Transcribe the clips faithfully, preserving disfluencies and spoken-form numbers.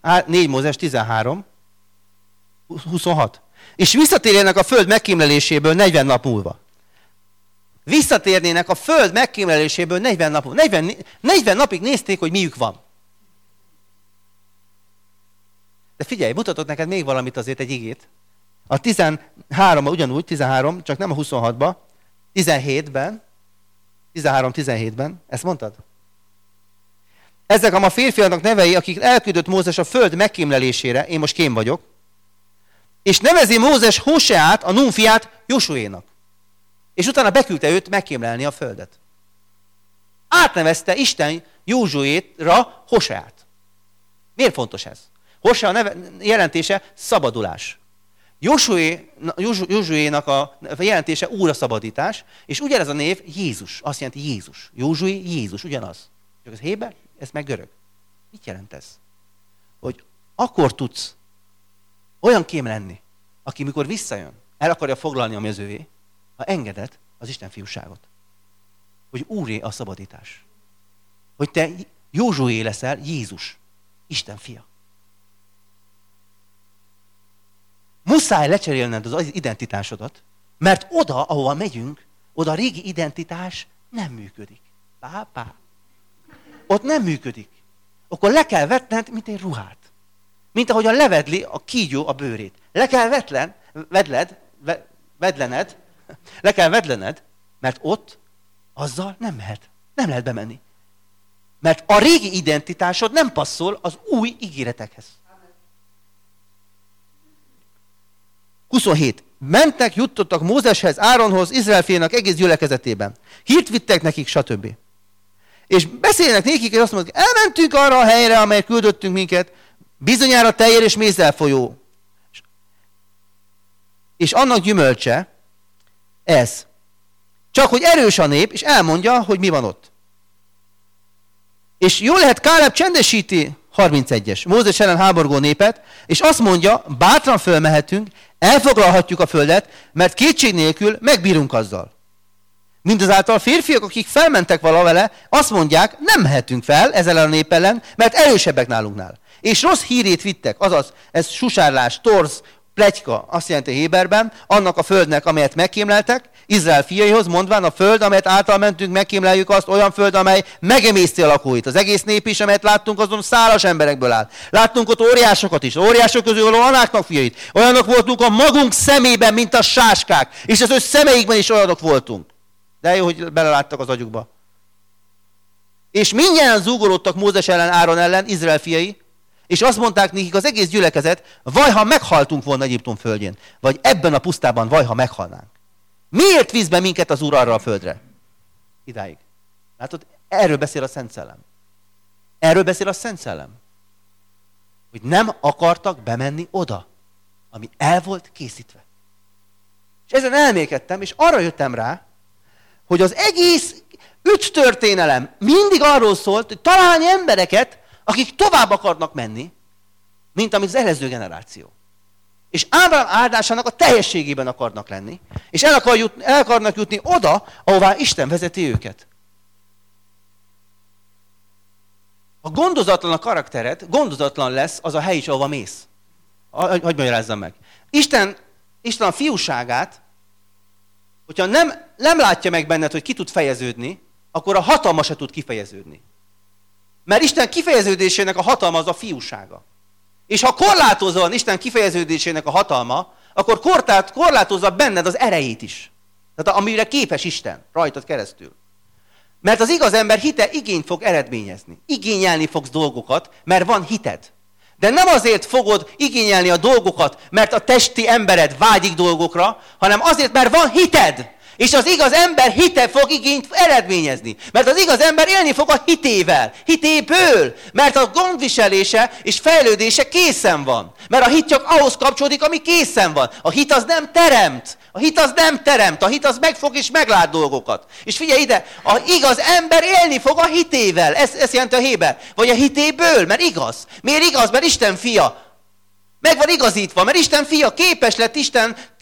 négy Mózes tizenhárom, huszonhat. És visszatérjenek a föld megkémleléséből negyven nap múlva. Visszatérnének a föld megkémleléséből negyven nap múlva. negyven, negyven napig nézték, hogy miük van. De figyelj, mutatok neked még valamit azért, egy igét. A tizenháromban ugyanúgy, tizenhárom, csak nem a huszonhatban, tizenhétben, tizenhárom tizenhétben, ezt mondtad? Ezek a férfiaknak nevei, akik elküldött Mózes a föld megkémlelésére, én most kém vagyok, és nevezi Mózes Hoseát, a Nun fiát, Josuénak. És utána beküldte őt megkémlelni a földet. Átnevezte Isten Józsuéra Hoseát. Miért fontos ez? Hosea neve, jelentése szabadulás. Josué, Józsuénak a jelentése újraszabadítás, és ugyanez a név Jézus, azt jelenti Jézus. Józsué, Jézus, ugyanaz. Csak ez héber, ez meg görög. Mit jelent ez? Hogy akkor tudsz olyan kém lenni, aki mikor visszajön, el akarja foglalni, ami az övé, ha engeded az Isten fiúságot. Hogy úré a szabadítás. Hogy te Józsué leszel, Jézus, Isten fia. Muszáj lecserélned az identitásodat, mert oda, ahova megyünk, oda a régi identitás nem működik. Pá, pá. Ott nem működik. Akkor le kell vetned, mint egy ruhát. Mint ahogyan levedli a kígyó a bőrét. Le kell vetlen, vedled, ve, vedlened, le kell vedlened, mert ott azzal nem mehet. Nem lehet bemenni. Mert a régi identitásod nem passzol az új ígéretekhez. huszonhét. Mentek, juttottak Mózeshez, Áronhoz, Izrael fiainak egész gyülekezetében. Hírt vittek nekik, stb. És beszélnek nékik, és azt mondják, elmentünk arra a helyre, amelyet küldöttünk minket, bizonyára tejér és mézzel folyó. És annak gyümölcse ez. Csak hogy erős a nép, és elmondja, hogy mi van ott. És jól lehet, Káleb csendesíti, harmincegyes, Mózes ellen háborgó népet, és azt mondja, bátran fölmehetünk, elfoglalhatjuk a földet, mert kétség nélkül megbírunk azzal. Mindazáltal férfiak, akik felmentek valahol, azt mondják, nem mehetünk fel ezzel a nép ellen, mert erősebbek nálunknál. És rossz hírét vittek, azaz, ez susárlás, torz, pletyka, azt jelenti héberben, annak a földnek, amelyet megkémleltek, Izrael fiaihoz, mondván a föld, amelyet által mentünk, megkémleljük azt, olyan föld, amely megemészti a lakóit. Az egész nép is, amelyet láttunk, azon szálas emberekből áll. Láttunk ott óriásokat is, óriások közül való anáknak fiait. Olyanok voltunk a magunk szemében, mint a sáskák, és az ő szemeikben is olyanok voltunk. De jó, hogy beleláttak az agyukba. És mindjárt zúgolódtak Mózes ellen, Áron ellen, Izrael fiai, és azt mondták nekik az egész gyülekezet, vaj, ha meghaltunk volna Egyiptom földjén, vagy ebben a pusztában, vaj, ha meghalnánk. Miért visz be minket az Úr arra a földre? Idáig. Látod, erről beszél a Szent Szellem. Erről beszél a Szent Szellem. Hogy nem akartak bemenni oda, ami el volt készítve. És ezen elmékedtem, és arra jöttem rá, hogy az egész ügy történelem mindig arról szólt, hogy találni embereket, akik tovább akarnak menni, mint amit az előző generáció. És Ábrahám áldásának a teljességében akarnak lenni, és el, akar jutni, el akarnak jutni oda, ahová Isten vezeti őket. Ha gondozatlan a karaktered, gondozatlan lesz az a hely is, ahova mész. Hogy magyarázzam meg. Isten, Isten a fiúságát, hogyha nem, nem látja meg benned, hogy ki tud fejeződni, akkor a hatalma se tud kifejeződni. Mert Isten kifejeződésének a hatalma az a fiúsága. És ha korlátozva van Isten kifejeződésének a hatalma, akkor kortát, korlátozza benned az erejét is. Tehát amire képes Isten, rajtad keresztül. Mert az igaz ember hite igényt fog eredményezni. Igényelni fogsz dolgokat, mert van hited. De nem azért fogod igényelni a dolgokat, mert a testi embered vágyik dolgokra, hanem azért, mert van hited. És az igaz ember hite fog igényt eredményezni. Mert az igaz ember élni fog a hitével, hitéből. Mert a gondviselése és fejlődése készen van. Mert a hit csak ahhoz kapcsolódik, ami készen van. A hit az nem teremt. A hit az nem teremt. A hit az megfog és meglát dolgokat. És figyelj ide, az igaz ember élni fog a hitével. Ez, ez jelenti a héber. Vagy a hitéből, mert igaz. Miért igaz? Mert Isten fia. Meg van igazítva, mert Isten fia képes lett Isten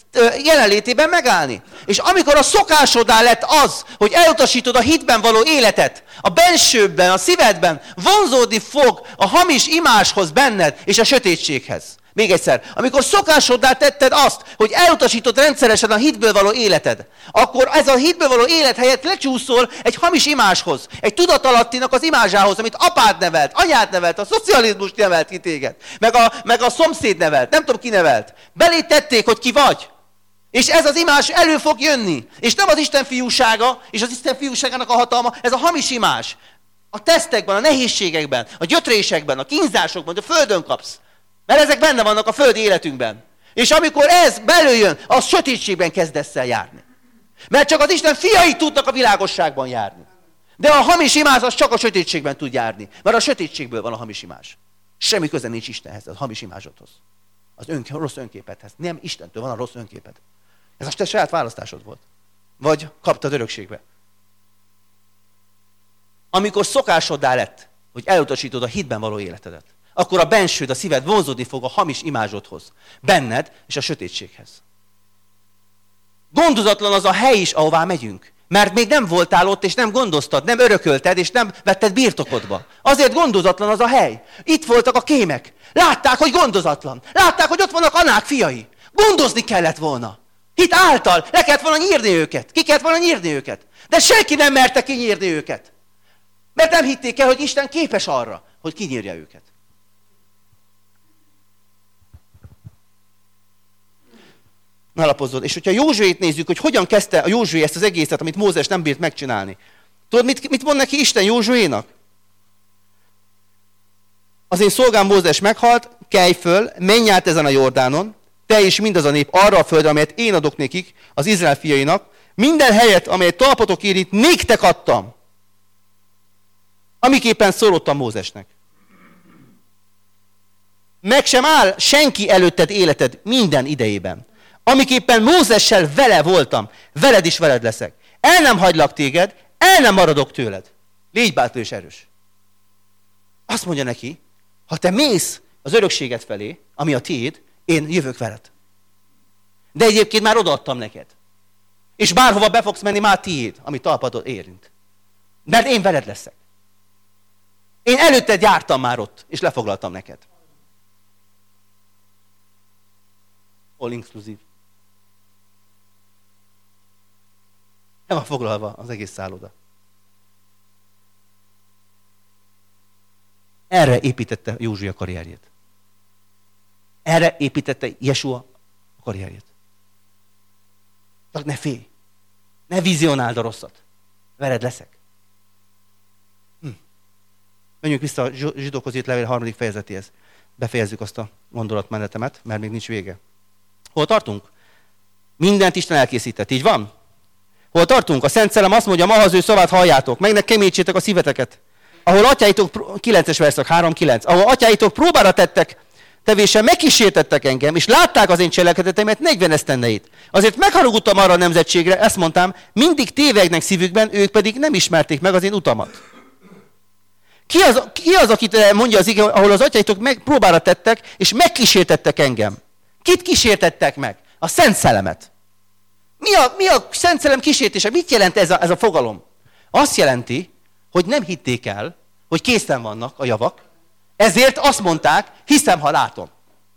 jelenlétében megállni. És amikor a szokásodá lett az, hogy elutasítod a hitben való életet, a bensőbben, a szívedben vonzódni fog a hamis imáshoz benned és a sötétséghez. Még egyszer, amikor szokásoddá tetted azt, hogy elutasítod rendszeresen a hitből való életed, akkor ez a hitből való élet helyett lecsúszol egy hamis imáshoz, egy tudatalattinak az imázsához, amit apád nevelt, anyád nevelt, a szocializmus nevelt ki téged, meg a, meg a szomszéd nevelt, nem tudom ki nevelt. Belé tették, hogy ki vagy. És ez az imás elő fog jönni. És nem az Isten fiúsága, és az Isten fiúságának a hatalma, ez a hamis imás. A tesztekben, a nehézségekben, a gyötrésekben, a kínzásokban, a földön kapsz. Mert ezek benne vannak a földi életünkben. És amikor ez belőjön, az sötétségben kezdesz el járni. Mert csak az Isten fiai tudnak a világosságban járni. De a hamis imás az csak a sötétségben tud járni. Mert a sötétségből van a hamis imás. Semmi köze nincs Istenhez, a hamis imázsodhoz. Az ön, rossz önképedhez. Nem Istentől van a rossz önképed. Ez a te saját választásod volt. Vagy kaptad örökségbe. Amikor szokásoddá lett, hogy elutasítod a hitben való életedet, akkor a bensőd, a szíved vonzódni fog a hamis imázsodhoz. Benned és a sötétséghez. Gondozatlan az a hely is, ahová megyünk. Mert még nem voltál ott, és nem gondoztad, nem örökölted, és nem vetted birtokodba. Azért gondozatlan az a hely. Itt voltak a kémek. Látták, hogy gondozatlan. Látták, hogy ott vannak Anák fiai. Gondozni kellett volna. Hit által le kellett volna nyírni őket. Ki kellett volna nyírni őket. De senki nem merte kinyírni őket. Mert nem hitték el, hogy Isten képes arra, hogy kinyírja őket. Ne alapozzod. És hogyha Józsuét nézzük, hogy hogyan kezdte a Józsué ezt az egészet, amit Mózes nem bírt megcsinálni. Tudod, mit, mit mond neki Isten Józsuénak? Az én szolgám Mózes meghalt, kelj föl, menj át ezen a Jordánon, te és mindaz a nép arra a földre, amelyet én adok nekik, az Izrael fiainak, minden helyet, amelyet talpatok érint, néktek adtam. Amiképpen szólottam Mózesnek. Meg sem áll senki előtted életed minden idejében. Amiképpen Mózessel vele voltam, veled is veled leszek. El nem hagylak téged, el nem maradok tőled. Légy bátor és erős. Azt mondja neki, ha te mész az örökséget felé, ami a tiéd, én jövök veled. De egyébként már odaadtam neked. És bárhova be fogsz menni, már tiéd, ami talpadot érint. Mert én veled leszek. Én előtted jártam már ott, és lefoglaltam neked. All inclusive. Nem van foglalva az egész szálloda. Erre építette Józsué a karrierjét. Erre építette Jesua a karrierjét. Csak ne félj. Ne vizionáld a rosszat. Veled leszek. Hm. Menjünk vissza a zsidókhoz írt levél harmadik fejezetéhez. Befejezzük azt a gondolatmenetemet, mert még nincs vége. Hol tartunk? Mindent Isten elkészített, így van? Hol tartunk? A Szent Szellem azt mondja, ma az ő szavát halljátok, meg ne keményítsétek a szíveteket. Ahol atyáitok, kilences verszak, három kilenc, ahol atyáitok próbára tettek, tevéssel megkísértettek engem, és látták az én cselekedeteimet negyven esztendeit. Azért megharagudtam arra a nemzetségre, ezt mondtam, mindig tévegnek szívükben, ők pedig nem ismerték meg az én utamat. Ki az, ki az akit mondja az ige, ahol az atyáitok meg, próbára tettek, és megkísértettek engem? Kit kísértettek meg? A Szent Szellemet. Mi a, mi a Szent Szellem kísértése? Mit jelent ez a, ez a fogalom? Azt jelenti, hogy nem hitték el, hogy készen vannak a javak, ezért azt mondták, hiszem, ha látom.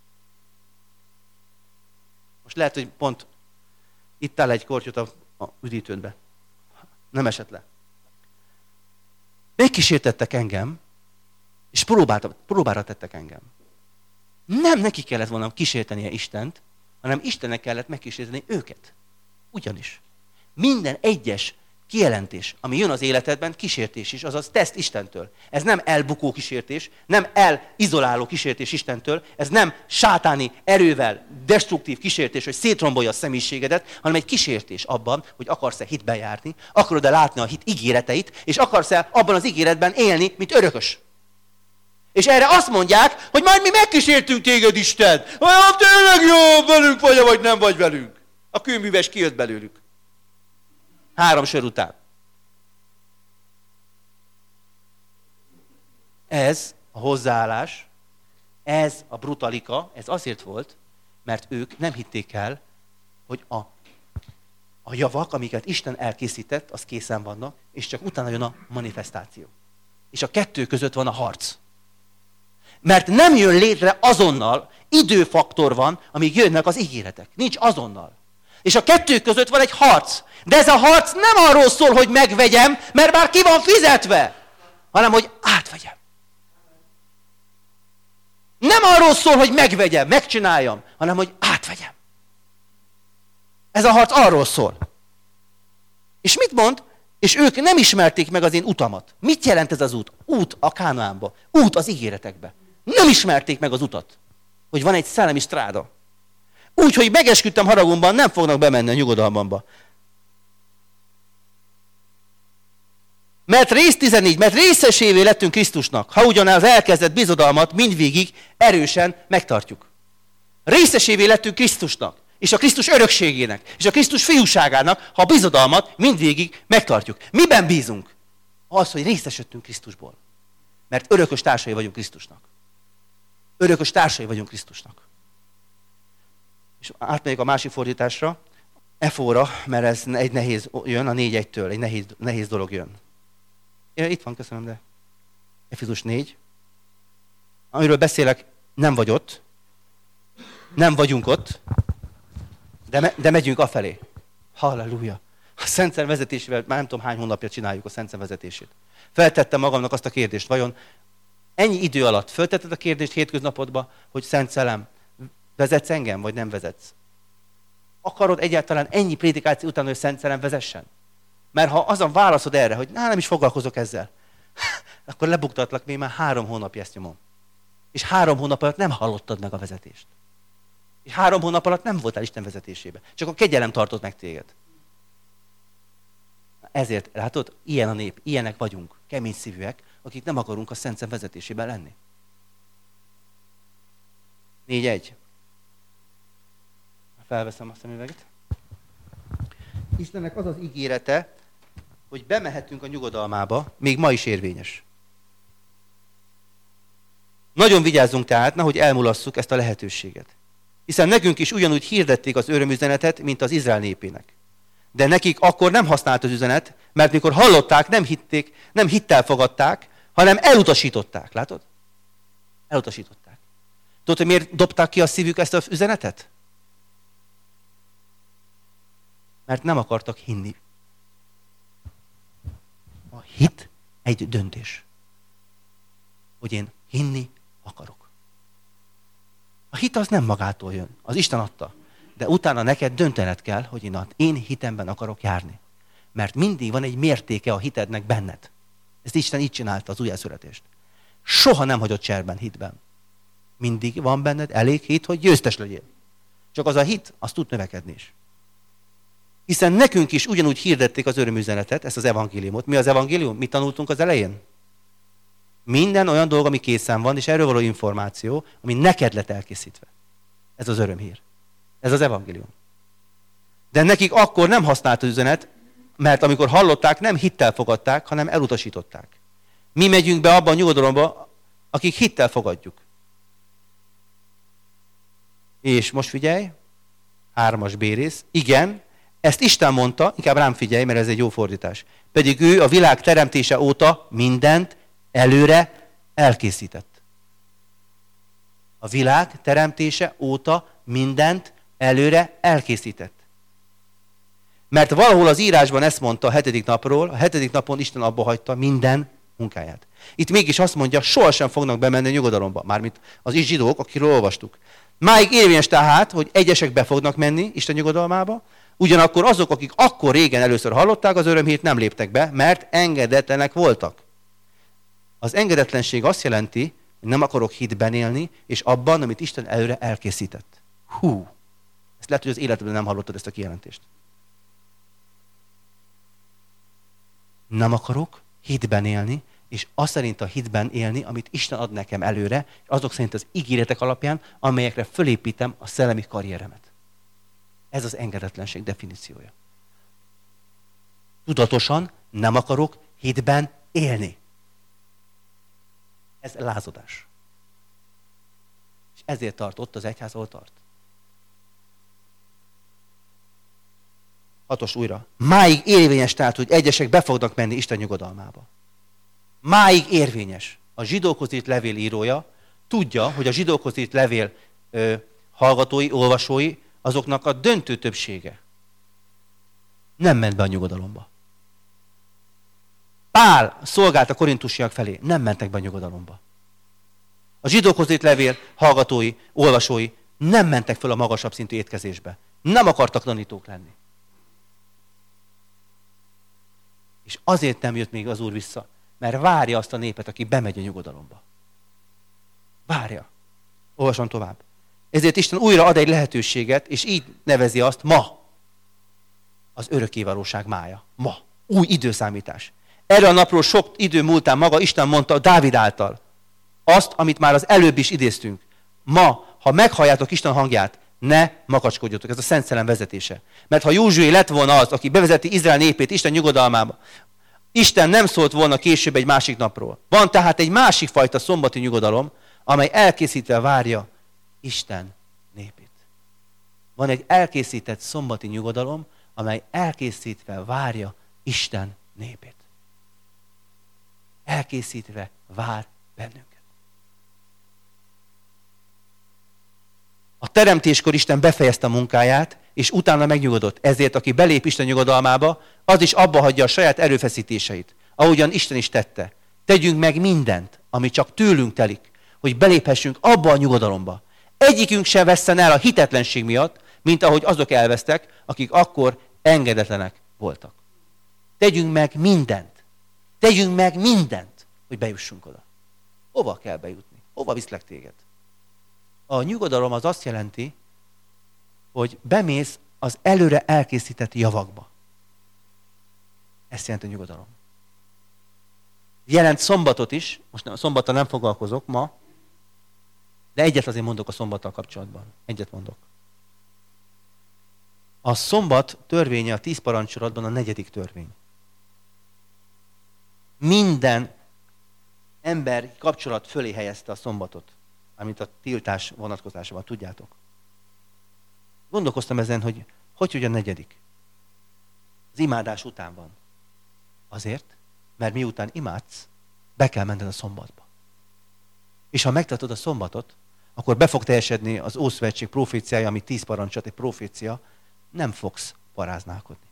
Most lehet, hogy pont itt áll egy kortyot a, a üdítődbe. Nem esett le. Megkísértettek engem, és próbára tettek engem. Nem neki kellett volna kísértenie Istent, hanem Istennek kellett megkísérteni őket. Ugyanis minden egyes kijelentés, ami jön az életedben, kísértés is, azaz teszt Istentől. Ez nem elbukó kísértés, nem elizoláló kísértés Istentől, ez nem sátáni erővel destruktív kísértés, hogy szétrombolja a személyiségedet, hanem egy kísértés abban, hogy akarsz-e hitbe járni, akarod-e látni a hit ígéreteit, és akarsz-e abban az ígéretben élni, mint örökös. És erre azt mondják, hogy majd mi megkísértünk téged, Isten. Olyan tényleg jó, velünk vagy, vagy nem vagy velünk. A kőműves kijött belőlük. Három sör után. Ez a hozzáállás, ez a brutalika, ez azért volt, mert ők nem hitték el, hogy a, a javak, amiket Isten elkészített, az készen vannak, és csak utána jön a manifestáció. És a kettő között van a harc. Mert nem jön létre azonnal, időfaktor van, amíg jönnek az ígéretek. Nincs azonnal. És a kettő között van egy harc. De ez a harc nem arról szól, hogy megvegyem, mert már ki van fizetve, hanem hogy átvegyem. Nem arról szól, hogy megvegyem, megcsináljam, hanem hogy átvegyem. Ez a harc arról szól. És mit mond? És ők nem ismerték meg az én utamat. Mit jelent ez az út? Út a Kánaánba. Út az ígéretekbe. Nem ismerték meg az utat. Hogy van egy szellemi stráda. Úgy, hogy megesküdtem haragomban, nem fognak bemenni a nyugodalmamba. Mert rész tizennégy, mert részesévé lettünk Krisztusnak, ha ugyanaz elkezdett bizodalmat mindvégig erősen megtartjuk. Részesévé lettünk Krisztusnak, és a Krisztus örökségének, és a Krisztus fiúságának, ha a bizodalmat mindvégig megtartjuk. Miben bízunk? Az, hogy részesödtünk Krisztusból. Mert örökös társai vagyunk Krisztusnak. Örökös társai vagyunk Krisztusnak. És átmegyek a másik fordításra, Efóra, mert ez egy nehéz jön, a négy egytől, egy nehéz, nehéz dolog jön. Ja, itt van, köszönöm, de Efézus négy. Amiről beszélek, nem vagy ott, nem vagyunk ott, de, me, de megyünk afelé. Halleluja! A Szent Szellem vezetésével már nem tudom hány hónapja csináljuk a Szent Szellem vezetését. Feltettem magamnak azt a kérdést, vajon ennyi idő alatt föltetted a kérdést hétköznapodba, hogy Szent Szellem, vezetsz engem, vagy nem vezetsz? Akarod egyáltalán ennyi prédikáció után, hogy Szent Szellem vezessen? Mert ha azon válaszod erre, hogy na, nem is foglalkozok ezzel, akkor lebuktatlak, még már három hónapja ezt nyomom. És három hónap alatt nem hallottad meg a vezetést. És három hónap alatt nem voltál Isten vezetésébe. Csak a kegyelem tartott meg téged. Ezért, látod, ilyen a nép, ilyenek vagyunk, kemény szívűek, akik nem akarunk a Szent Szellem vezetésében lenni. négy egy. Felveszem a szemüveget. Istennek az az ígérete, hogy bemehetünk a nyugodalmába, még ma is érvényes. Nagyon vigyázzunk tehát, nehogy elmulasszuk ezt a lehetőséget. Hiszen nekünk is ugyanúgy hirdették az örömüzenetet, mint az Izrael népének. De nekik akkor nem használt az üzenet, mert mikor hallották, nem hitték, nem hittel fogadták, hanem elutasították. Látod? Elutasították. Tudod, hogy miért dobták ki a szívük ezt az üzenetet? Mert nem akartak hinni. A hit egy döntés. Hogy én hinni akarok. A hit az nem magától jön. Az Isten adta. De utána neked döntened kell, hogy én, én hitemben akarok járni. Mert mindig van egy mértéke a hitednek benned. Ezt Isten így csinálta az újjászületést. Soha nem hagyott cserben hitben. Mindig van benned elég hit, hogy győztes legyél. Csak az a hit, az tud növekedni is. Hiszen nekünk is ugyanúgy hirdették az örömüzenetet, ezt az evangéliumot. Mi az evangélium? Mit tanultunk az elején? Minden olyan dolog, ami készen van, és erről való információ, ami neked lett elkészítve. Ez az örömhír. Ez az evangélium. De nekik akkor nem használt az üzenet, mert amikor hallották, nem hittel fogadták, hanem elutasították. Mi megyünk be abba a nyugodalomba, akik hittel fogadjuk. És most figyelj, hármas B rész. Igen, ezt Isten mondta, inkább rám figyelj, mert ez egy jó fordítás. Pedig ő a világ teremtése óta mindent előre elkészített. A világ teremtése óta mindent előre elkészített. Mert valahol az írásban ezt mondta a hetedik napról, a hetedik napon Isten abba hagyta minden munkáját. Itt mégis azt mondja, sohasem fognak bemenni a nyugodalomba. Mármint az is zsidók, akiről olvastuk. Máig érvényes tehát, hogy egyesek be fognak menni Isten nyugodalmába, ugyanakkor azok, akik akkor régen először hallották az örömhírt, nem léptek be, mert engedetlenek voltak. Az engedetlenség azt jelenti, hogy nem akarok hitben élni, és abban, amit Isten előre elkészített. Hú! Ezt lehet, hogy az életedben nem hallottad ezt a kijelentést. Nem akarok hitben élni, és azt szerint a hitben élni, amit Isten ad nekem előre, és azok szerint az ígéretek alapján, amelyekre fölépítem a szellemi karrieremet. Ez az engedetlenség definíciója. Tudatosan nem akarok hitben élni. Ez lázadás. És ezért tart ott az egyház, ahol tart. Hatos újra. Máig érvényes tehát, hogy egyesek be fognak menni Isten nyugodalmába. Máig érvényes. A zsidókhoz írt levél írója tudja, hogy a zsidókhoz írt levél ö, hallgatói, olvasói, azoknak a döntő többsége nem ment be a nyugodalomba. Pál szolgált a korintusiak felé, nem mentek be a nyugodalomba. A zsidókhoz írt levél hallgatói, olvasói nem mentek fel a magasabb szintű étkezésbe. Nem akartak tanítók lenni. És azért nem jött még az Úr vissza, mert várja azt a népet, aki bemegy a nyugodalomba. Várja. Olvasom tovább. Ezért Isten újra ad egy lehetőséget, és így nevezi azt ma. Az örökkévalóság mája. Ma. Új időszámítás. Erre a napról sok idő múltán maga Isten mondta Dávid által. Azt, amit már az előbb is idéztünk. Ma, ha meghalljátok Isten hangját, ne makacskodjatok. Ez a Szent Szellem vezetése. Mert ha Józsué lett volna az, aki bevezeti Izrael népét Isten nyugodalmába, Isten nem szólt volna később egy másik napról. Van tehát egy másik fajta szombati nyugodalom, amely elkészítve várja Isten népét. Van egy elkészített szombati nyugodalom, amely elkészítve várja Isten népét. Elkészítve vár bennünket. A teremtéskor Isten befejezte a munkáját, és utána megnyugodott. Ezért, aki belép Isten nyugodalmába, az is abba hagyja a saját erőfeszítéseit, ahogyan Isten is tette. Tegyünk meg mindent, ami csak tőlünk telik, hogy beléphessünk abba a nyugodalomba. Egyikünk sem vesszen el a hitetlenség miatt, mint ahogy azok elvesztek, akik akkor engedetlenek voltak. Tegyünk meg mindent. Tegyünk meg mindent, hogy bejussunk oda. Hova kell bejutni? Hova viszlek téged? A nyugodalom az azt jelenti, hogy bemész az előre elkészített javakba. Ezt jelenti a nyugodalom. Jelent szombatot is, most nem, szombattal nem foglalkozok ma, de egyet azért mondok a szombattal kapcsolatban. Egyet mondok. A szombat törvénye a tíz parancsolatban a negyedik törvény. Minden ember kapcsolat fölé helyezte a szombatot, amit a tiltás vonatkozásában, tudjátok. Gondolkoztam ezen, hogy hogy, hogy a negyedik. Az imádás után van. Azért, mert miután imádsz, be kell menned a szombatba. És ha megtartod a szombatot, akkor be fog teljesedni az Ószövetség proféciája, ami tíz parancsot, egy profécia, nem fogsz paráználkodni.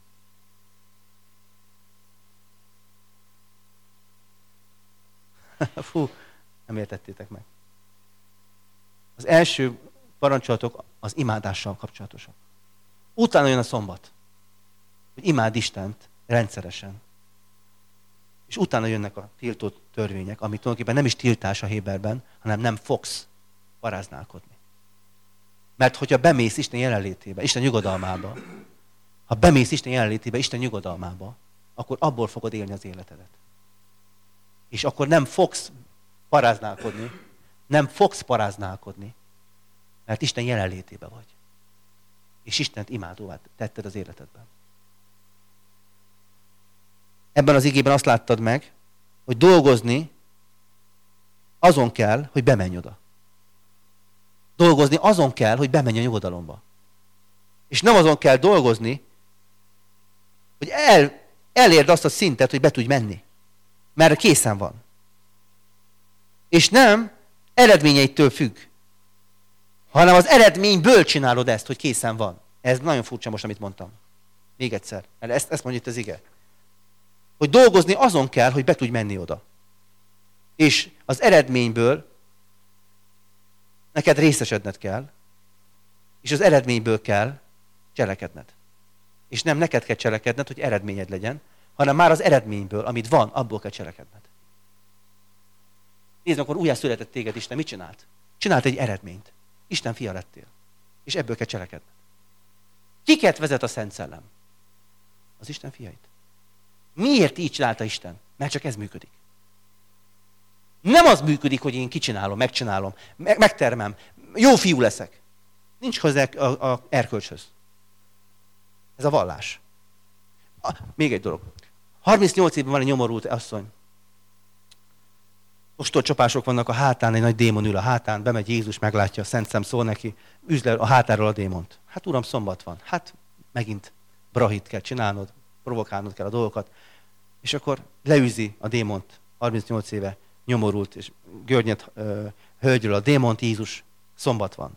Fú, nem értettétek meg. Az első parancsolatok az imádással kapcsolatosak. Utána jön a szombat, hogy imád Istent rendszeresen. És utána jönnek a tiltó törvények, ami tulajdonképpen nem is tiltás a Héberben, hanem nem fogsz paráználkodni. Mert hogyha bemész Isten jelenlétébe, Isten nyugodalmába, ha bemész Isten jelenlétébe, Isten nyugodalmába, akkor abból fogod élni az életedet. És akkor nem fogsz paráználkodni, nem fogsz paráználkodni, mert Isten jelenlétébe vagy. És Istent imádóvá tetted az életedben. Ebben az igében azt láttad meg, hogy dolgozni azon kell, hogy bemenj oda. Dolgozni azon kell, hogy bemenj a nyugodalomba. És nem azon kell dolgozni, hogy el, elérd azt a szintet, hogy be tudj menni. Mert készen van. És nem eredményeitől függ, hanem az eredményből csinálod ezt, hogy készen van. Ez nagyon furcsa most, amit mondtam. Még egyszer. Mert ezt, ezt mondja itt az ige. Hogy dolgozni azon kell, hogy be tudj menni oda. És az eredményből neked részesedned kell, és az eredményből kell cselekedned. És nem neked kell cselekedned, hogy eredményed legyen, hanem már az eredményből, amit van, abból kell cselekedned. Nézd, akkor újjá született téged Isten, mit csinált? Csinált egy eredményt. Isten fia lettél. És ebből kell cselekedned. Kiket vezet a Szent Szellem? Az Isten fiait. Miért így csinálta Isten? Mert csak ez működik. Nem az működik, hogy én kicsinálom, megcsinálom, meg, megtermem, jó fiú leszek. Nincs hozzá a, a erkölcshöz. Ez a vallás. A, még egy dolog. harmincnyolc évben van egy nyomorult asszony. Ostorcsapások vannak a hátán, egy nagy démon ül a hátán, bemegy Jézus, meglátja, a Szent Szem szól neki, üzle a hátáról a démont. Hát uram, szombat van. Hát megint brahit kell csinálnod, provokálnod kell a dolgokat, és akkor leűzi a démont, harmincnyolc éve nyomorult, és görnyed ö, hölgyről a démont, Jézus, szombat van.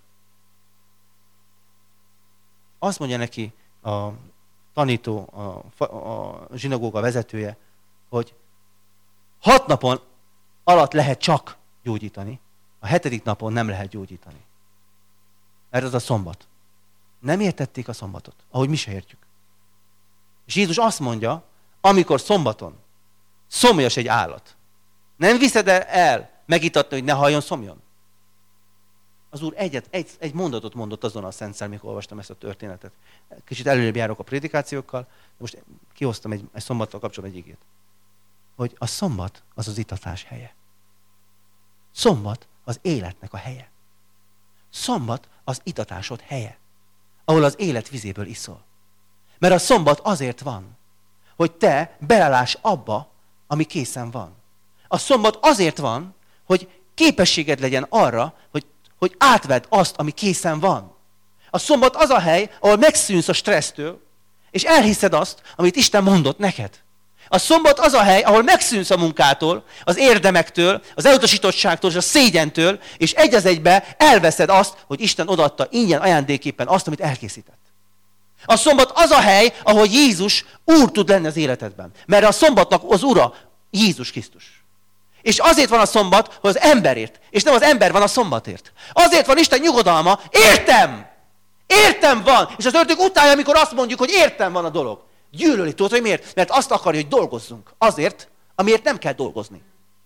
Azt mondja neki a tanító, a, a zsinagóga vezetője, hogy hat napon alatt lehet csak gyógyítani, a hetedik napon nem lehet gyógyítani. Mert az a szombat. Nem értették a szombatot, ahogy mi se értjük. És Jézus azt mondja, amikor szombaton szomjas egy állat, nem viszed el megitatni, hogy ne halljon szomjon? Az Úr egyet, egy, egy mondatot mondott azon a Szent Szellem, amikor olvastam ezt a történetet. Kicsit előrébb járok a prédikációkkal, de most kihoztam egy, egy szombattal kapcsolatban egy igét. Hogy a szombat az az itatás helye. Szombat az életnek a helye. Szombat az itatásod helye, ahol az élet vizéből iszol. Mert a szombat azért van, hogy te beleláss abba, ami készen van. A szombat azért van, hogy képességed legyen arra, hogy, hogy átvedd azt, ami készen van. A szombat az a hely, ahol megszűnsz a stressztől, és elhiszed azt, amit Isten mondott neked. A szombat az a hely, ahol megszűnsz a munkától, az érdemektől, az elutasítottságtól és a szégyentől, és egy az egybe elveszed azt, hogy Isten odaadta ingyen ajándéképpen azt, amit elkészített. A szombat az a hely, ahol Jézus Úr tud lenni az életedben. Mert a szombatnak az Ura Jézus Krisztus. És azért van a szombat, hogy az emberért, és nem az ember van a szombatért. Azért van Isten nyugodalma, értem! Értem van! És az ördög utálja, amikor azt mondjuk, hogy értem van a dolog. Gyűlöli, tudod, hogy miért? Mert azt akarja, hogy dolgozzunk. Azért, amiért nem kell dolgozni.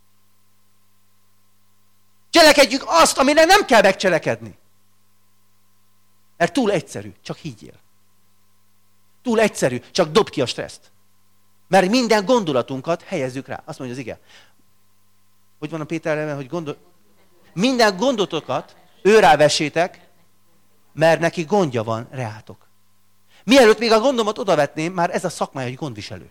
Cselekedjük azt, amire nem kell megcselekedni. Mert túl egyszerű, csak higgyél. Túl egyszerű, csak dob ki a stresszt. Mert minden gondolatunkat helyezzük rá. Azt mondja az ige. Hogy van a Péterrel, hogy gondol... Minden gondotokat őrá vessétek, mert neki gondja van reátok. Mielőtt még a gondomat odavetném, már ez a szakmája, hogy gondviselő.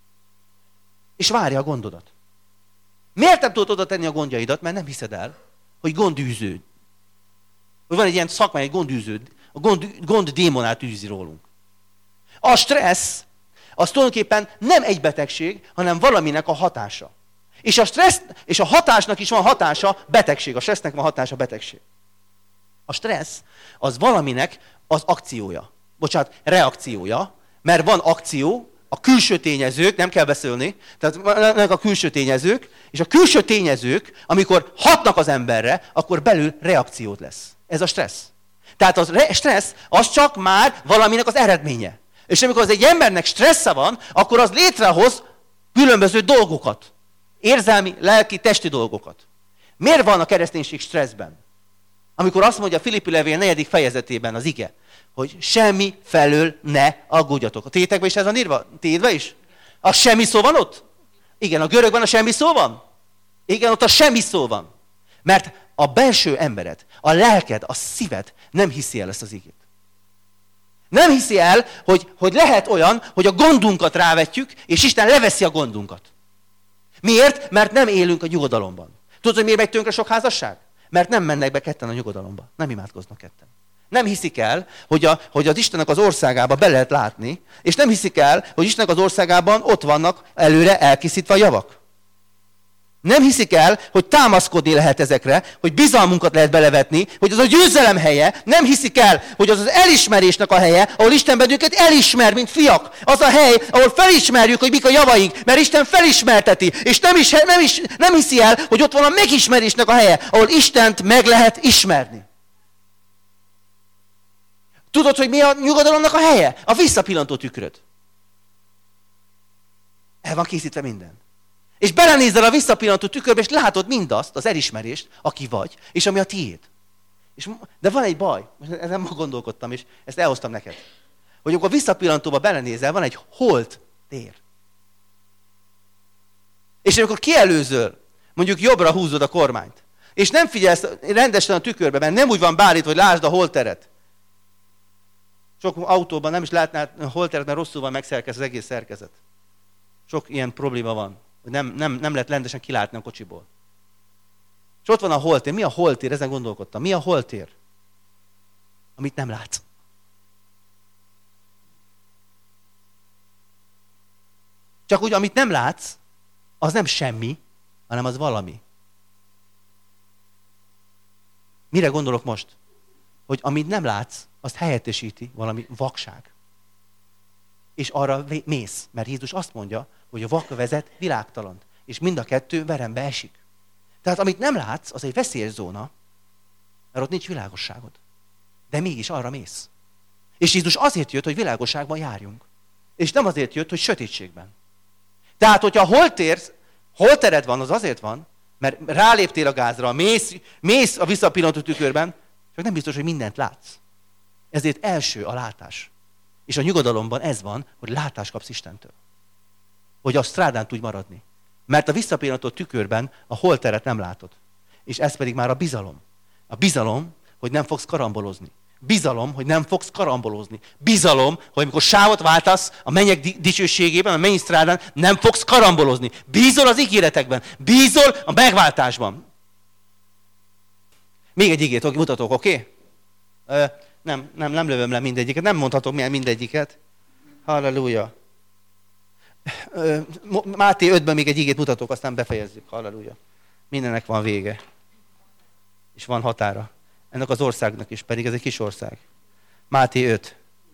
És várja a gondodat. Miért nem tudod oda tenni a gondjaidat? Mert nem hiszed el, hogy gondűző. Hogy van egy ilyen szakmája, egy gondűző, a gond, gond démonát űzi rólunk. A stressz, az tulajdonképpen nem egy betegség, hanem valaminek a hatása. És a stressz, és a hatásnak is van hatása, betegség. A stressznek van hatása, betegség. A stressz az valaminek az akciója. Bocsánat, reakciója, mert van akció, a külső tényezők, nem kell beszélni, tehát vannak a külső tényezők, és a külső tényezők, amikor hatnak az emberre, akkor belül reakciót lesz. Ez a stressz. Tehát a stressz az csak már valaminek az eredménye. És amikor az egy embernek stressze van, akkor az létrehoz különböző dolgokat. Érzelmi, lelki, testi dolgokat. Miért van a kereszténység stresszben? Amikor azt mondja a Filippi levél negyedik fejezetében az ige, hogy semmi felől ne aggódjatok. A tétekben is ez van írva? Tétben is? A semmi szó van ott? Igen, a görögben a semmi szó van? Igen, ott a semmi szó van. Mert a belső embered, a lelked, a szíved nem hiszi el ezt az igét. Nem hiszi el, hogy, hogy lehet olyan, hogy a gondunkat rávetjük, és Isten leveszi a gondunkat. Miért? Mert nem élünk a nyugodalomban. Tudod, hogy miért megy tönkre sok házasság? Mert nem mennek be ketten a nyugodalomba. Nem imádkoznak ketten. Nem hiszik el, hogy, a, hogy az Istennek az országába be lehet látni, és nem hiszik el, hogy Istennek az országában ott vannak előre elkészítve a javak. Nem hiszik el, hogy támaszkodni lehet ezekre, hogy bizalmunkat lehet belevetni, hogy az a győzelem helye. Nem hiszik el, hogy az az elismerésnek a helye, ahol Isten bennünket elismer, mint fiak. Az a hely, ahol felismerjük, hogy mik a javaink, mert Isten felismerteti. És nem, is, nem, is, nem hiszi el, hogy ott van a megismerésnek a helye, ahol Istent meg lehet ismerni. Tudod, hogy mi a nyugodalomnak a helye? A visszapillantó tükröd. El van készítve minden. És belenézel a visszapillantó tükörbe, és látod mindazt, az elismerést, aki vagy, és ami a tiéd. És, de van egy baj, ezen ma gondolkodtam, és ezt elhoztam neked. Hogy akkor a visszapillantóba belenézel, van egy holt tér. És amikor kielőzöl, mondjuk jobbra húzod a kormányt, és nem figyelsz rendesen a tükörbe, mert nem úgy van beállítva, hogy lásd a holteret. Sok autóban nem is látnál a holteret, mert rosszul van megszerkez az egész szerkezet. Sok ilyen probléma van, hogy nem, nem, nem lehet rendesen kilátni a kocsiból. És ott van a holtér. Mi a holtér? Ezen gondolkodtam. Mi a holtér? Amit nem látsz. Csak úgy, amit nem látsz, az nem semmi, hanem az valami. Mire gondolok most? Hogy amit nem látsz, azt helyettesíti valami vakság. És arra mész, mert Jézus azt mondja, hogy a vak vezet világtalant, és mind a kettő verembe esik. Tehát amit nem látsz, az egy veszélyes zóna, mert ott nincs világosságod. De mégis arra mész. És Jézus azért jött, hogy világosságban járjunk. És nem azért jött, hogy sötétségben. Tehát, hogyha holtérsz, holtered van, az azért van, mert ráléptél a gázra, mész, mész a visszapillantó tükörben, csak nem biztos, hogy mindent látsz. Ezért első a látás. És a nyugodalomban ez van, hogy látást kapsz Istentől. Hogy a strádán tudj maradni. Mert a visszapillantó tükörben a holteret nem látod. És ez pedig már a bizalom. A bizalom, hogy nem fogsz karambolozni. Bizalom, hogy nem fogsz karambolozni. Bizalom, hogy amikor sávot váltasz a mennyek dicsőségében, a mennyi strádán, nem fogsz karambolozni. Bízol az ígéretekben. Bízol a megváltásban. Még egy ígét mutatok, oké? Okay? Nem, nem, nem lövöm le mindegyiket. Nem mondhatok milyen mindegyiket. Halleluja. Máté ötben még egy ígét mutatok, aztán befejezzük. Halleluja. Mindennek van vége. És van határa. Ennek az országnak is, pedig ez egy kis ország. Máté öt.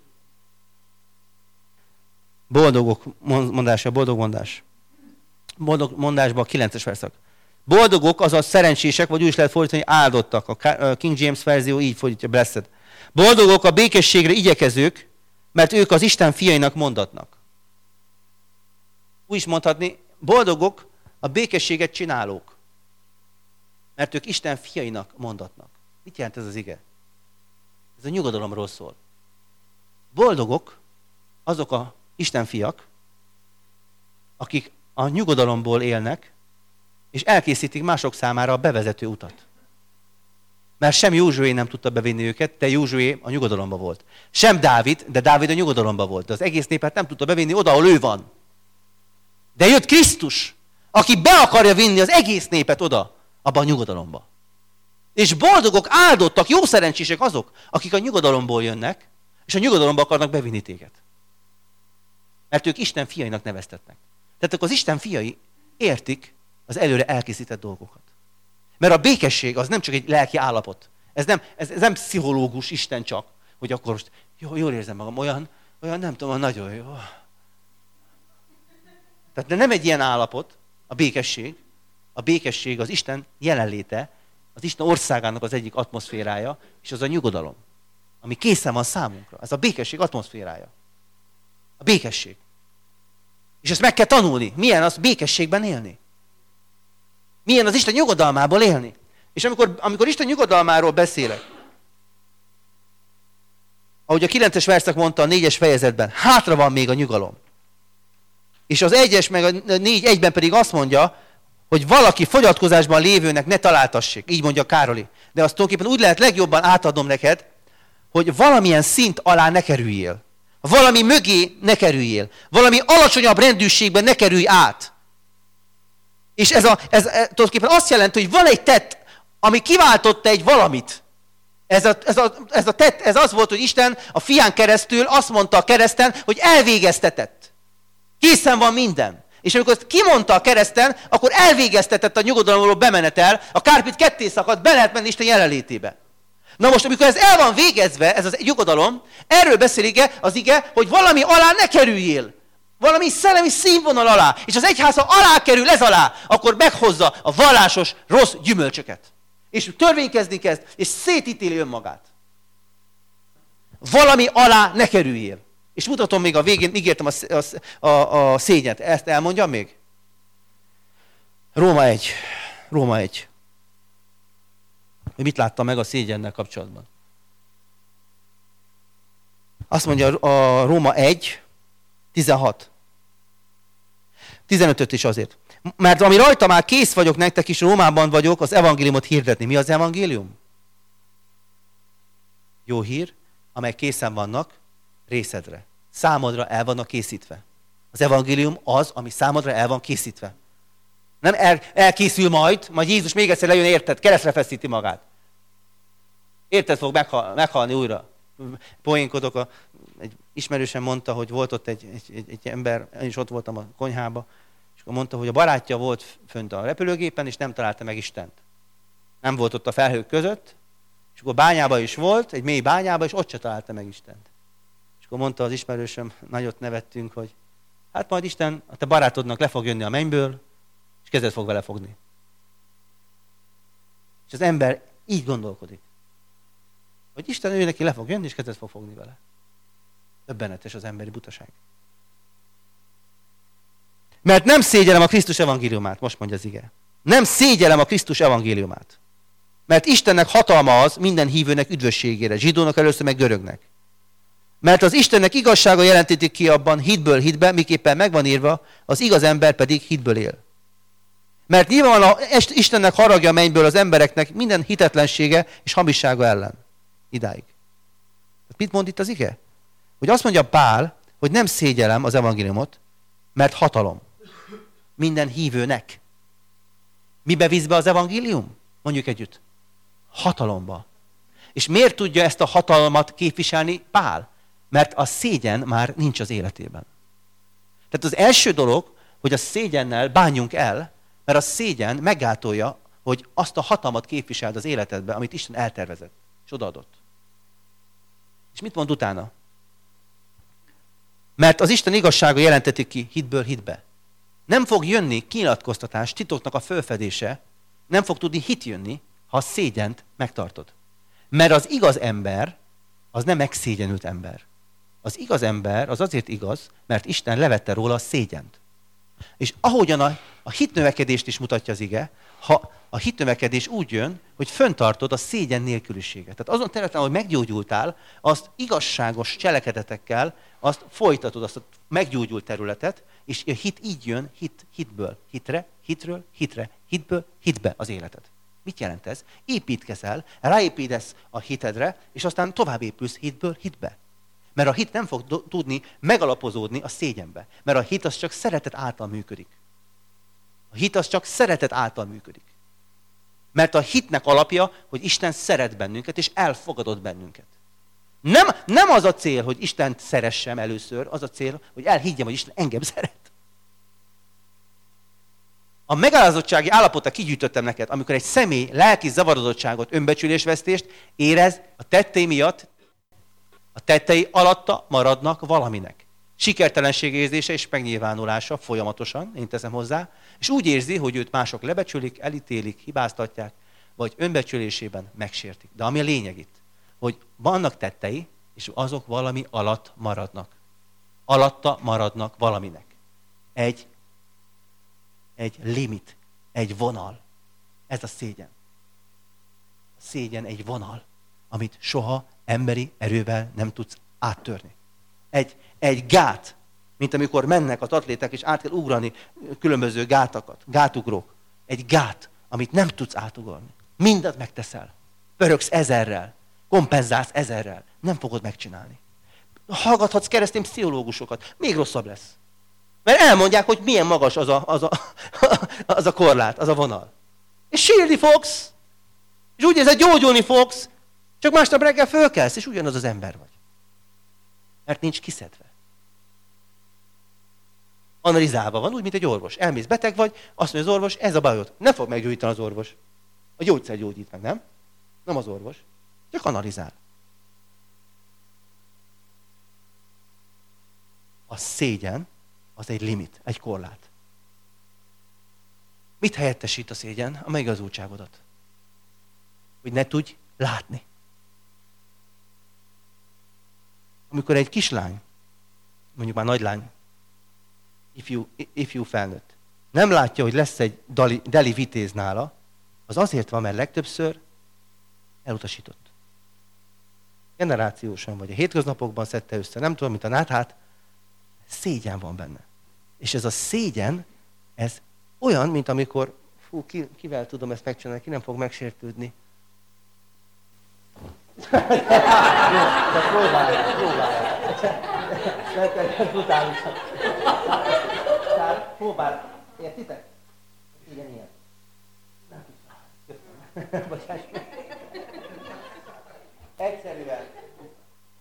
Boldogok mondása, boldog mondás. Boldog mondásban a kilences verszak. Boldogok, azaz szerencsések, vagy úgy is lehet fordítani, áldottak. A King James verzió így fordítja, blessed. Boldogok a békességre igyekezők, mert ők az Isten fiainak mondatnak. Úgy is mondhatni, boldogok a békességet csinálók, mert ők Isten fiainak mondatnak. Mit jelent ez az ige? Ez a nyugodalomról szól. Boldogok azok a Isten fiak, akik a nyugodalomból élnek, és elkészítik mások számára a bevezető utat. Mert sem Józsué nem tudta bevinni őket, de Józsué a nyugodalomba volt. Sem Dávid, de Dávid a nyugodalomba volt. De az egész népet nem tudta bevinni oda, ahol ő van. De jött Krisztus, aki be akarja vinni az egész népet oda, abba a nyugodalomba. És boldogok, áldottak, jó szerencsések azok, akik a nyugodalomból jönnek, és a nyugodalomba akarnak bevinni téged. Mert ők Isten fiainak neveztetnek. Tehát akkor az Isten fiai értik az előre elkészített dolgokat. Mert a békesség az nem csak egy lelki állapot. Ez nem, ez, ez nem pszichológus Isten csak, hogy akkor most jó, jól érzem magam, olyan, olyan nem tudom, nagyon jó. Tehát de nem egy ilyen állapot, a békesség. A békesség az Isten jelenléte, az Isten országának az egyik atmoszférája, és az a nyugodalom, ami készen van számunkra. Ez a békesség atmoszférája. A békesség. És ezt meg kell tanulni. Milyen az békességben élni? Milyen az Isten nyugodalmából élni? És amikor, amikor Isten nyugodalmáról beszélek, ahogy a kilences verszak mondta a négyes fejezetben, hátra van még a nyugalom. És az egyes meg a négy egyben pedig azt mondja, hogy valaki fogyatkozásban lévőnek ne találtassék. Így mondja Károli. De azt tulajdonképpen úgy lehet legjobban átadnom neked, hogy valamilyen szint alá ne kerüljél. Valami mögé ne kerüljél. Valami alacsonyabb rendűségben ne kerülj át. És ez, a, ez, ez tulajdonképpen azt jelenti, hogy van egy tett, ami kiváltotta egy valamit. Ez, a, ez, a, ez a tett, ez az volt, hogy Isten a fián keresztül azt mondta a kereszten, hogy elvégeztetett. Készen van minden. És amikor ezt kimondta a kereszten, akkor elvégeztetett a nyugodalomról bemenetel, a kárpit ketté szakadt, be lehet menni Isten jelenlétébe. Na most, amikor ez el van végezve, ez az nyugodalom, erről beszél ige, az ige, hogy valami alá ne kerüljél. Valami szellemi színvonal alá. És az egyház, ha alá kerül ez alá, akkor meghozza a vallásos rossz gyümölcsöket. És törvénykezni kezd, és szétítéli önmagát. Valami alá ne kerüljél. És mutatom még a végén, ígértem a, a, a, a szégyent. Ezt elmondjam még? Róma egy. Róma egy. Hogy mit láttam meg a szégyennel kapcsolatban. Azt mondja a Róma egy, tizenhat. tizenötöt is azért. Mert ami rajta már kész vagyok nektek is, Rómában vagyok, az evangéliumot hirdetni. Mi az evangélium? Jó hír, amely készen vannak részedre. Számodra el vannak készítve. Az evangélium az, ami számodra el van készítve. Nem el, elkészül majd, majd Jézus még egyszer lejön, érted, keresztre feszíti magát. Érted, fog meghal, meghalni újra. poénkodok, a, egy ismerősen mondta, hogy volt ott egy, egy, egy, egy ember, én is ott voltam a konyhába, és akkor mondta, hogy a barátja volt fönt a repülőgépen, és nem találta meg Istent. Nem volt ott a felhők között, és akkor bányába is volt, egy mély bányába, és ott se találta meg Istent. És akkor mondta az ismerősöm, nagyot nevettünk, hogy hát majd Isten a te barátodnak le fog jönni a mennyből, és kezet fog vele fogni. És az ember így gondolkodik. Hogy Isten ő neki le fog jönni, és kezet fog fogni vele. Döbbenetes az emberi butaság. Mert nem szégyellem a Krisztus evangéliumát, most mondja az ige. Nem szégyellem a Krisztus evangéliumát. Mert Istennek hatalma az minden hívőnek üdvösségére, zsidónak először meg görögnek. Mert az Istennek igazsága jelentítik ki abban hitből hitbe, miképpen megvan írva, az igaz ember pedig hitből él. Mert nyilvánvalóan Istennek haragja a mennyből az embereknek minden hitetlensége és hamissága ellen. Idáig. Mit mond itt az ige? Hogy azt mondja Pál, hogy nem szégyellem az evangéliumot, mert hatalom. Minden hívőnek. Mibe visz be az evangélium? Mondjuk együtt. Hatalomba. És miért tudja ezt a hatalmat képviselni Pál? Mert a szégyen már nincs az életében. Tehát az első dolog, hogy a szégyennel bánjunk el, mert a szégyen meggátolja, hogy azt a hatalmat képviseld az életedbe, amit Isten eltervezett, és odaadott. És mit mond utána? Mert az Isten igazsága jelentetik ki hitből hitbe. Nem fog jönni kinyilatkoztatás, titoknak a fölfedése, nem fog tudni hit jönni, ha a szégyent megtartod. Mert az igaz ember, az nem megszégyenült ember. Az igaz ember az azért igaz, mert Isten levette róla a szégyent. És ahogyan a, a hitnövekedést is mutatja az ige, ha a hitnövekedés úgy jön, hogy föntartod a szégyen nélküliséget. Tehát azon területen, hogy meggyógyultál, azt igazságos cselekedetekkel, azt folytatod, azt a meggyógyult területet, és a hit így jön, hit, hitből, hitre, hitről, hitre, hitből, hitbe az életed. Mit jelent ez? Építkezel, ráépítesz a hitedre, és aztán tovább épülsz hitből hitbe. Mert a hit nem fog do- tudni megalapozódni a szégyenbe. Mert a hit az csak szeretet által működik. A hit az csak szeretet által működik. Mert a hitnek alapja, hogy Isten szeret bennünket, és elfogadott bennünket. Nem, nem az a cél, hogy Istent szeressem először, az a cél, hogy elhiggyem, hogy Isten engem szeret. A megállazottsági állapota kigyűjtöttem neked, amikor egy személy lelki zavarodottságot, önbecsülésvesztést érez a tettei miatt, a tettei alatta maradnak valaminek. Sikertelenség érzése és megnyilvánulása folyamatosan, én teszem hozzá, és úgy érzi, hogy őt mások lebecsülik, elítélik, hibáztatják, vagy önbecsülésében megsértik. De ami a lényeg itt, hogy vannak tettei, és azok valami alatt maradnak. Alatta maradnak valaminek. Egy, egy limit, egy vonal. Ez a szégyen. A szégyen egy vonal, amit soha emberi erővel nem tudsz áttörni. Egy, egy gát, mint amikor mennek az atléták, és át kell ugrani különböző gátakat, gátugrók. Egy gát, amit nem tudsz átugorni. Mindent megteszel. Pörögsz ezerrel, kompenzálsz ezerrel. Nem fogod megcsinálni. Hallgathatsz keresztény pszichológusokat, még rosszabb lesz. Mert elmondják, hogy milyen magas az a, az a, az a korlát, az a vonal. És sírni fogsz, és úgy érzed, gyógyulni fogsz, csak másnap reggel fölkelsz, és ugyanaz az ember vagy. Mert nincs kiszedve. Analizálva van, úgy, mint egy orvos. Elmész, beteg vagy, azt mondja az orvos, ez a bajod. Ne fog meggyógyítani az orvos. A gyógyszer gyógyít meg, nem? Nem az orvos. Csak analizál. A szégyen az egy limit, egy korlát. Mit helyettesít a szégyen? A megigazultságodat. Hogy ne tudj látni. Amikor egy kislány, mondjuk már nagylány, ifjú, ifjú felnőtt, nem látja, hogy lesz egy dali, deli vitéz nála, az azért van, mert legtöbbször elutasított. Generációsan vagy a hétköznapokban szedte össze, nem tudom, mint a náthát, szégyen van benne. És ez a szégyen, ez olyan, mint amikor, fú, ki, kivel tudom ezt megcsinálni, ki nem fog megsértődni. De próbálj, próbálj. Nem brutálisan. Tehát próbálj. Értitek? Igen, ilyen. Nem tudom. Bocsánat. Egyszerűen.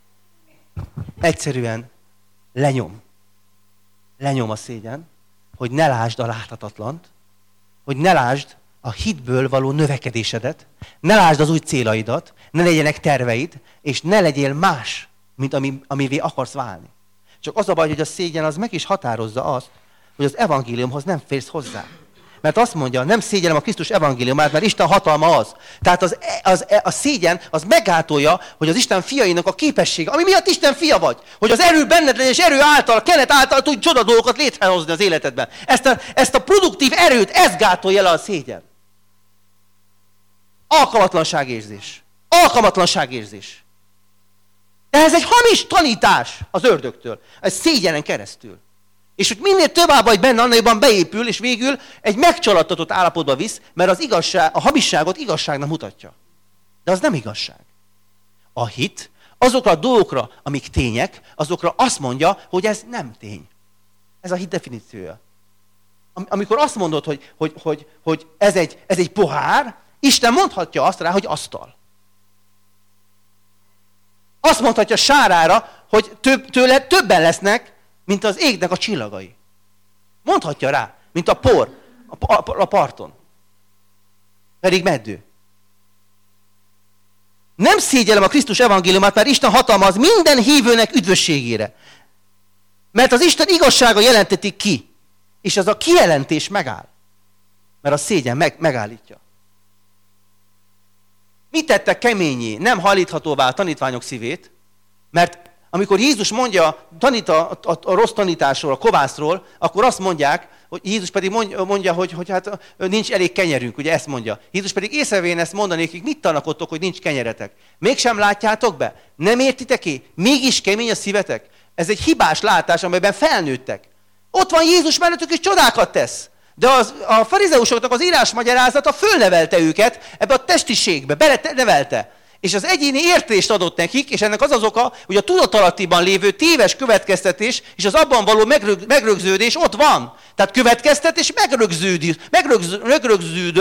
egyszerűen lenyom. Lenyom a szégyen, hogy ne lásd a láthatatlant, hogy ne lásd a hitből való növekedésedet, ne lásd az új célaidat, ne legyenek terveid, és ne legyél más, mint ami, amivé akarsz válni. Csak az a baj, hogy a szégyen az meg is határozza azt, hogy az evangéliumhoz nem férsz hozzá. Mert azt mondja, nem szégyellem a Krisztus evangéliumát, mert Isten hatalma az. Tehát az, az, a szégyen az meggátolja, hogy az Isten fiainak a képessége, ami miatt Isten fia vagy, hogy az erő benned legyen, és erő által, kenet által tudj csoda dolgokat létrehozni az életedben. Ezt a, ezt a produktív erőt, ez gátolja le a szégyen. Alkalmatlanságérzés. Alkalmatlanságérzés. De ez egy hamis tanítás az ördögtől. Ez szégyenen keresztül. És hogy minél több áll vagy benne, annál jobban beépül, és végül egy megcsalattatott állapotba visz, mert az igazság, a hamisságot igazságnak mutatja. De az nem igazság. A hit azokra a dolgokra, amik tények, azokra azt mondja, hogy ez nem tény. Ez a hit definíciója. Amikor azt mondod, hogy, hogy, hogy, hogy ez, egy, ez egy pohár, Isten mondhatja azt rá, hogy asztal. Azt mondhatja Sárára, hogy több, tőle többen lesznek, mint az égnek a csillagai. Mondhatja rá, mint a por a, a, a parton. Pedig meddő. Nem szégyellem a Krisztus evangéliumát, mert Isten hatalma az minden hívőnek üdvösségére. Mert az Isten igazsága jelentetik ki. És az a kijelentés megáll. Mert a szégyen meg, megállítja. Mit tette keményé, nem hajlíthatóvá a tanítványok szívét? Mert amikor Jézus mondja, tanít a, a, a rossz tanításról, a kovászról, akkor azt mondják, hogy Jézus pedig mondja, mondja hogy, hogy hát nincs elég kenyerünk, ugye ezt mondja. Jézus pedig észrevén ezt mondanékik, mit tanakodtok, hogy nincs kenyeretek? Mégsem látjátok be? Nem értitek-é? Mégis kemény a szívetek? Ez egy hibás látás, amelyben felnőttek. Ott van Jézus mellettük, és csodákat tesz. De az, a farizeusoknak az írásmagyarázata fölnevelte őket ebbe a testiségbe, belenevelte. És az egyéni értést adott nekik, és ennek az az oka, hogy a tudatalattiban lévő téves következtetés és az abban való megrög, megrögződés ott van. Tehát következtetés megrögződött, megrögzült, megrögzült,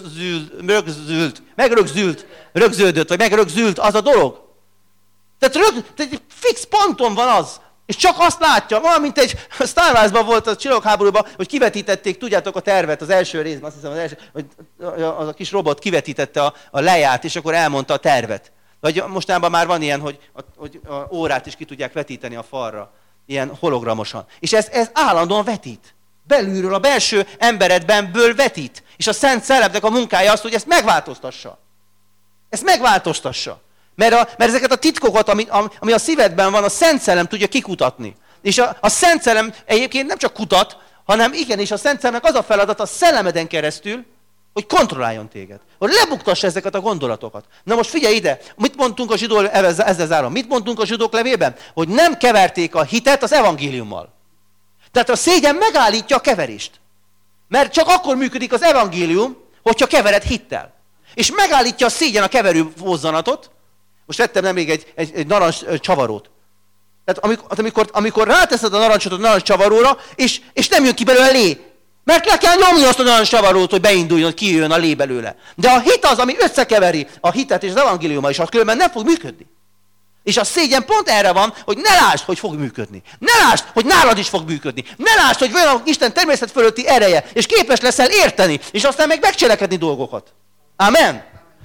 megrögzült, megrögzült, rögződött, vagy megrögzült az a dolog. Tehát, rög, tehát egy fix ponton van az. És csak azt látja, olyan, mint egy Star Wars-ban volt a csillagháborúban, hogy kivetítették, tudjátok, a tervet az első részben, azt hiszem, az, első, hogy az a kis robot kivetítette a, a leját, és akkor elmondta a tervet. Vagy mostanában már van ilyen, hogy a, hogy a órát is ki tudják vetíteni a falra, ilyen hologramosan. És ez, ez állandóan vetít. Belülről, a belső emberedbenből vetít. És a Szent Szellemnek a munkája az, hogy ezt megváltoztassa. Ezt megváltoztassa. Mert, a, mert ezeket a titkokat, ami, ami a szívedben van, a Szent Szellem tudja kikutatni. És a, a Szent Szellem egyébként nem csak kutat, hanem igenis a Szent Szellemnek az a feladat a szellemeden keresztül, hogy kontrolláljon téged. Hogy lebuktassa ezeket a gondolatokat. Na most figyelj ide, mit mondtunk a zsidó, ezzel zárom, mit mondtunk a zsidók levében? Hogy nem keverték a hitet az evangéliummal. Tehát a szégyen megállítja a keverést. Mert csak akkor működik az evangélium, hogyha kevered hittel. És megállítja a szégyen a keverő vozzanatot. Most vettem nemrég egy, egy, egy narancs csavarót. Tehát amikor, amikor, amikor ráteszed a narancsot a narancs csavaróra, és, és nem jön ki belőle lé. Mert le kell nyomni azt a narancs csavarót, hogy beinduljon, hogy kijöjjön a lé belőle. De a hit az, ami összekeveri a hitet és az evangéliummal is, az különben nem fog működni. És a szégyen pont erre van, hogy ne lásd, hogy fog működni. Ne lásd, hogy nálad is fog működni. Ne lásd, hogy van Isten természet fölötti ereje, és képes leszel érteni, és aztán meg megcselekedni dolgokat. Amen.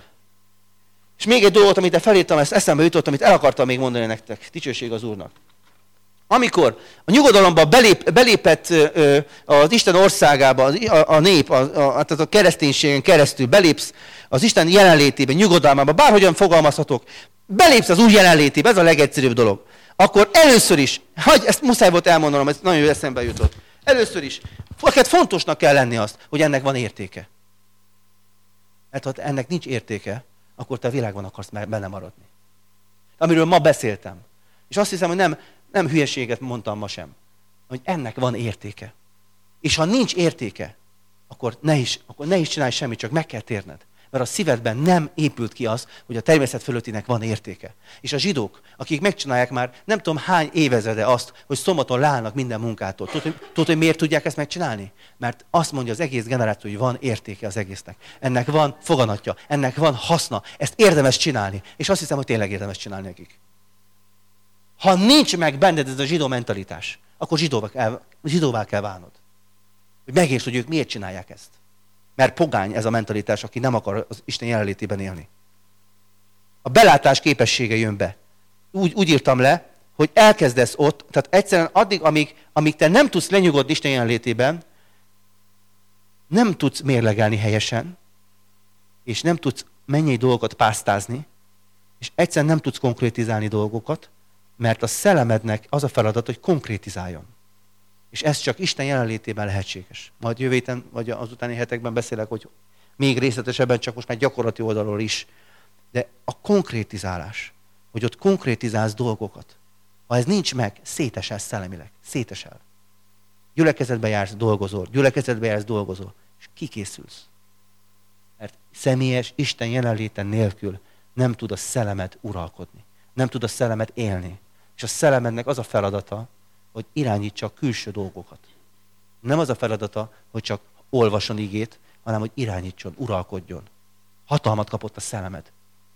És még egy dolgot, amit felírtam, ezt eszembe jutott, amit el akartam még mondani nektek. Dicsőség az Úrnak. Amikor a nyugodalomba belép, belépett ö, az Isten országába a, a nép, a, a, tehát a kereszténységen keresztül belépsz az Isten jelenlétébe, nyugodalmába, bárhogyan fogalmazhatok, belépsz az Úr jelenlétébe, ez a legegyszerűbb dolog. Akkor először is, hagy, ezt muszáj volt elmondanom, ez nagyon jó eszembe jutott. Először is, neked fontosnak kell lenni azt, hogy ennek van értéke. Mert ha ennek nincs értéke, akkor te a világban akarsz benne maradni. Amiről ma beszéltem. És azt hiszem, hogy nem, nem hülyeséget mondtam ma sem. Hogy ennek van értéke. És ha nincs értéke, akkor ne is, akkor ne is csinálj semmit, csak meg kell térned. Mert a szívedben nem épült ki az, hogy a természet fölöttinek van értéke. És a zsidók, akik megcsinálják már nem tudom hány évezrede azt, hogy szombaton leállnak minden munkától. Tudod, hogy, tudod, hogy miért tudják ezt megcsinálni? Mert azt mondja az egész generáció, hogy van értéke az egésznek. Ennek van foganatja, ennek van haszna. Ezt érdemes csinálni. És azt hiszem, hogy tényleg érdemes csinálni nekik. Ha nincs meg benned ez a zsidó mentalitás, akkor zsidóvá kell, zsidóvá kell válnod. Hogy megértsd, hogy ők miért csinálják ezt. Mert pogány ez a mentalitás, aki nem akar az Isten jelenlétében élni. A belátás képessége jön be. Úgy, úgy írtam le, hogy elkezdesz ott, tehát egyszerűen addig, amíg, amíg te nem tudsz lenyugodni Isten jelenlétében, nem tudsz mérlegelni helyesen, és nem tudsz mennyei dolgokat pásztázni, és egyszerűen nem tudsz konkrétizálni dolgokat, mert a szellemednek az a feladat, hogy konkrétizáljon. És ez csak Isten jelenlétében lehetséges. Majd jövő héten, vagy az utáni hetekben beszélek, hogy még részletesebben, csak most már gyakorlati oldalról is. De a konkrétizálás, hogy ott konkrétizálsz dolgokat, ha ez nincs meg, szétesel szellemileg, szétesel. Gyülekezetbe jársz, dolgozol, gyülekezetbe jársz, dolgozol, és kikészülsz. Mert személyes Isten jelenléten nélkül nem tud a szellemed uralkodni. Nem tud a szellemed élni. És a szellemednek az a feladata, hogy irányítsa a külső dolgokat. Nem az a feladata, hogy csak olvasson igét, hanem hogy irányítson, uralkodjon. Hatalmat kapott a szellemed.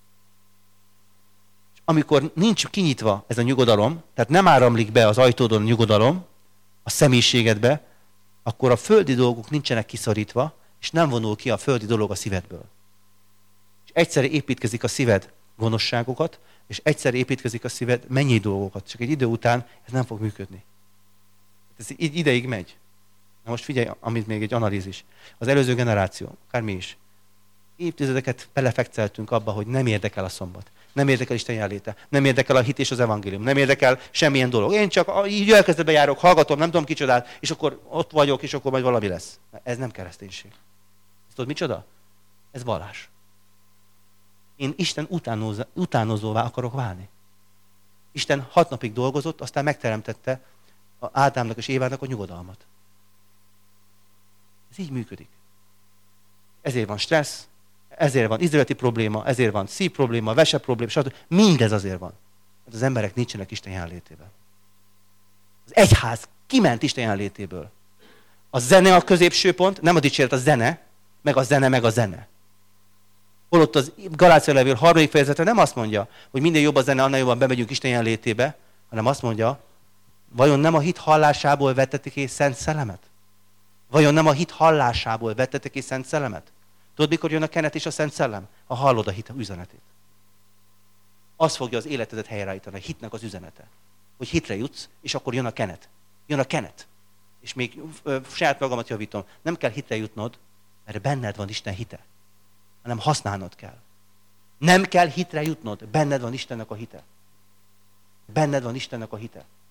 És amikor nincs kinyitva ez a nyugodalom, tehát nem áramlik be az ajtódon a nyugodalom, a személyiségedbe, akkor a földi dolgok nincsenek kiszorítva, és nem vonul ki a földi dolog a szívedből. És egyszerre építkezik a szíved gonoszságokat, és egyszerre építkezik a szíved mennyi dolgokat. Csak egy idő után ez nem fog működni. Ez ideig megy. Na most figyelj, amit még egy analízis. Az előző generáció, akár mi is, évtizedeket belefekceltünk abba, hogy nem érdekel a szombat. Nem érdekel Isten jelenléte. Nem érdekel a hit és az evangélium. Nem érdekel semmilyen dolog. Én csak így gyülekezetbe járok, hallgatom, nem tudom kicsodát, és akkor ott vagyok, és akkor majd valami lesz. Ez nem kereszténység. Ezt tudod micsoda? Ez vallás. Én Isten utánozó, utánozóvá akarok válni. Isten hat napig dolgozott, aztán megteremtette Ádámnak és Évának a nyugodalmat. Ez így működik. Ezért van stressz, ezért van izületi probléma, ezért van szív probléma, vese probléma, stb. Mindez azért van. Mert az emberek nincsenek Isten jelenlétében. Az egyház kiment Isten jelenlétéből. A zene a középső pont, nem a dicséret, a zene, meg a zene, meg a zene. Holott az Galácia levél harmadik fejezete nem azt mondja, hogy minél jobb a zene, annál jobban bemegyünk Isten jelenlétébe, hanem azt mondja, vajon nem a hit hallásából vettetek és Szent Szellemet? Vajon nem a hit hallásából vettetek és Szent Szellemet? Tudod, mikor jön a kenet és a Szent Szellem? Ha hallod a hit üzenetét. Az fogja az életedet helyreállítani, a hitnek az üzenete. Hogy hitre jutsz, és akkor jön a kenet. Jön a kenet. És még ö, saját magamat javítom. Nem kell hitre jutnod, mert benned van Isten hite. Hanem használnod kell. Nem kell hitre jutnod, benned van Istennek a hite. Benned van Istennek a hite.